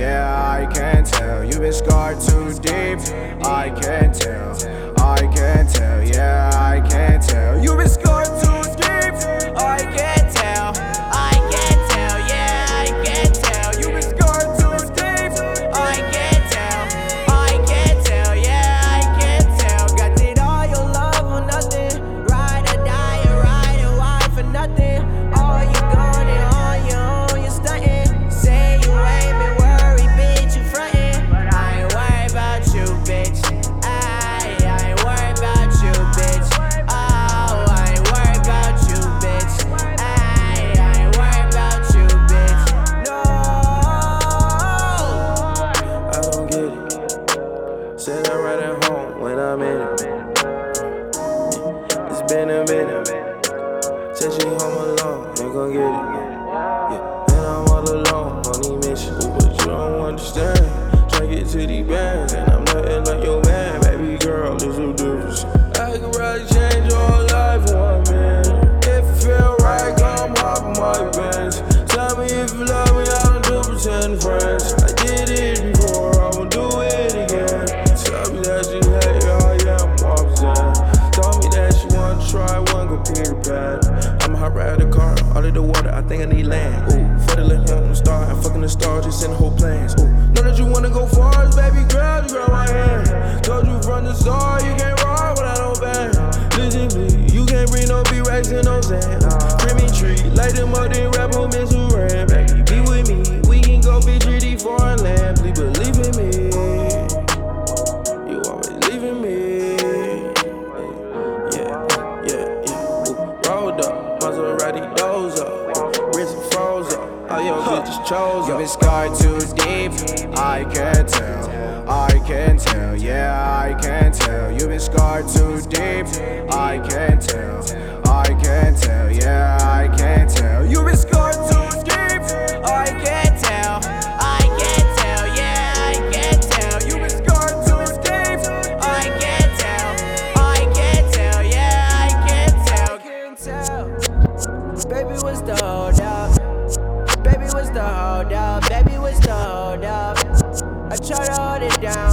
yeah, I can tell. You've been scarred too deep, I can tell. I can tell, yeah, I can tell. You've been scarred too deep, I can tell. I can tell, yeah, I can tell. You've been scarred too deep, I can tell. I can tell, yeah, I can tell. Got it all your love for nothing. Ride or die, or ride or why for nothing. All you gone and on your own, you're stunting. Say you ain't been worried, bitch, you frontin'. But I ain't worried about you, bitch. I ain't worried about you, bitch. Oh, I ain't worried about you, bitch. I ain't worried about you, bitch. No, I don't get it. Said I'm right at home when I'm in it. It's been a minute. Said she home alone, ain't gon' get it. Yeah, and I'm all alone on these missions. But you don't understand. Try to get to these bands, and I'm nothing like your man. Baby girl, there's no difference. I could probably change your life in 1 minute. If it feel right, come hop in my Benz. Tell me if you love me, I don't do pretend friends. I did it before, I won't do it again. Tell me that you hate, oh yeah, I'm upset. Told me that you wanna try one computer pad. I'ma hop right out the car, all of the water, I think I need land. Ooh, for the little home star, I'm fucking the stars, just in the whole plans. Ooh, know that you wanna go far, baby girl, just grab my hand. Told you from the start, you can't ride without no band. Listen to me, you can't bring no B-Rex and no sand. Creamy tree, light them up, then rap on Miss Ram. Baby, be with me, we can go be treaty foreign land. Please believe in me, you always leaving me. Ooh, rolled up, Maserati doze up, wrist froze up, all your bitches chose you've up. been scarred too deep, I can tell. I can tell, yeah, I can tell. You've been scarred too deep, I can tell. I can tell, yeah, I can tell. You've been scarred too deep, I can tell. I can tell, yeah, I can tell. You've been scarred too deep, I can tell. I can tell, yeah, I can tell. Baby, what's the hold up? Baby, what's the hold up? Baby, what's the hold up? I try to hold it down.